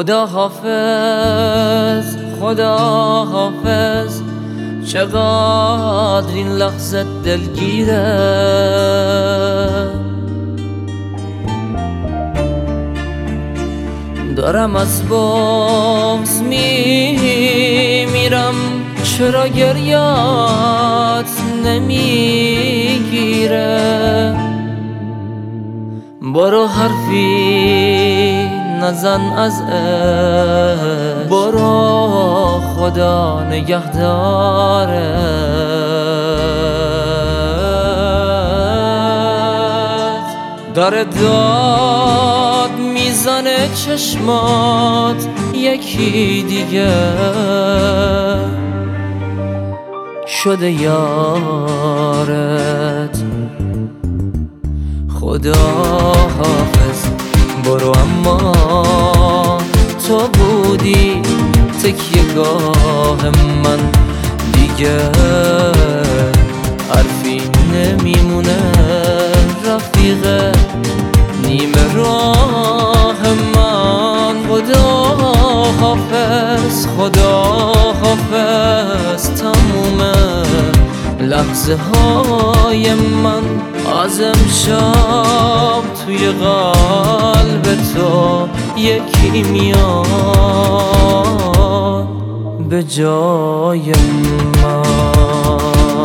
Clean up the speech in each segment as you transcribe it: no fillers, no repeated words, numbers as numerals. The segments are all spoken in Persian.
خدا حافظ، خدا حافظ، چقدر این لحظه دلگیره. دارم از بغض میمیرم، چرا گریات نمیگیره؟ برو حرفی نزن از عشق، برو خدا نگهدارت. داره داد میزنه چشمات یکی دیگه شده یارت. خدا حافظ برو، اما تو بودی تکیه‌گاه من، دیگه حرفی نمیمونه رفیق نیمه راه من. خدا حافظ، خدا حافظ، تموم لحظه های من از امشب توی قلب تو یکی میاد به جای من.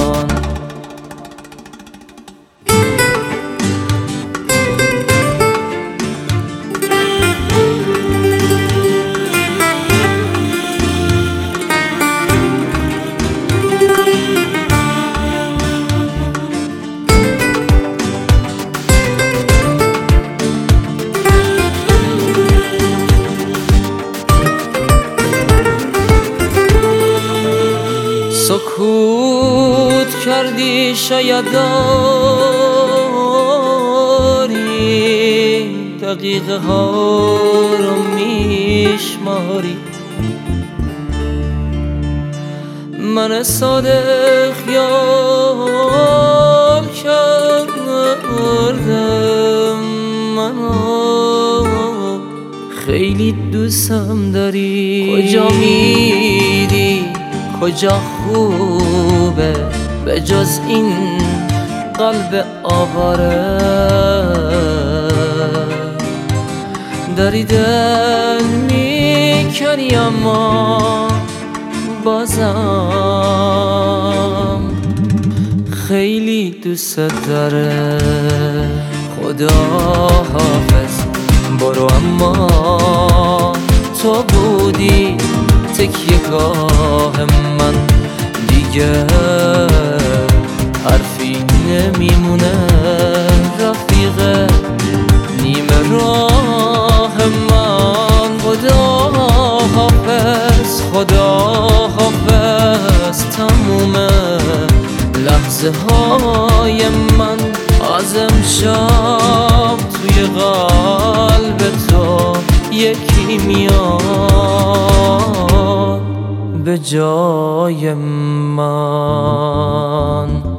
سکوت کردی شاید داری دقیقه ها رو میشماری. من ساده خیال کردم منو خیلی دوستم داری. کجا میری کجا خوبه به جز این قلب آواره؟ داری دل میکنی اما بازم خیلی دوست داره. خدا حافظ برو، اما تو بودی تکیه‌گاه من، دیگه حرفی نمیمونه رفیق نیمه راه من. خدا حافظ، خدا حافظ، تموم لحظه های من از امشب توی قلب تو یکی میاد به جای من.